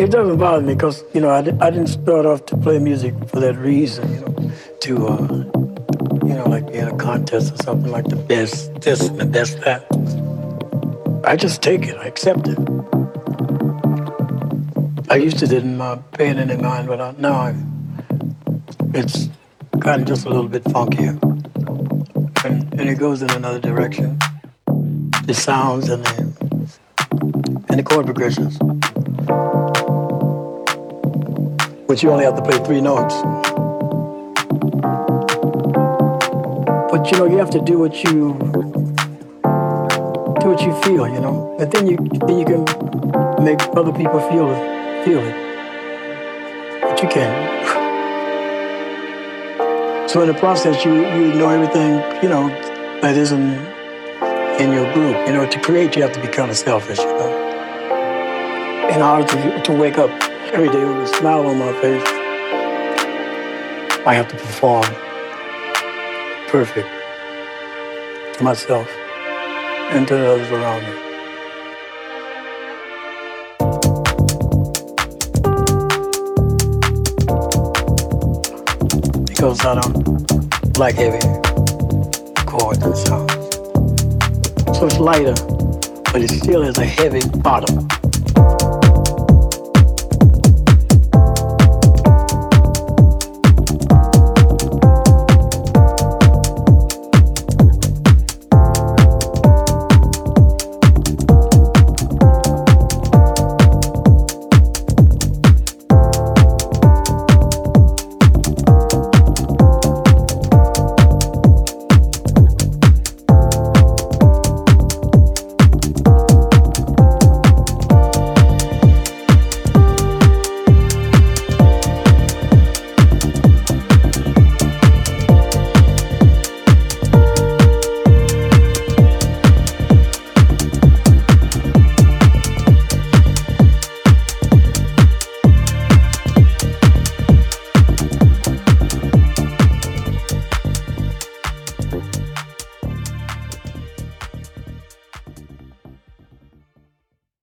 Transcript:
It doesn't bother me because, I didn't start off to play music for that reason, like be in a contest or something like the best this and the best that. I just take it, I accept it. I used to didn't pay it any mind, but now it's gotten just a little bit funkier. And it goes in another direction. The sounds and the chord progressions. But you only have to play 3 notes. But you have to do what you feel, and then you can make other people feel it. But you can't. So in the process, you ignore everything, that isn't in your group. To create, you have to be kind of selfish, In order to wake up every day with a smile on my face, I have to perform perfect to myself and to others around me. Because I don't like heavy chords and sounds. So it's lighter, but it still has a heavy bottom.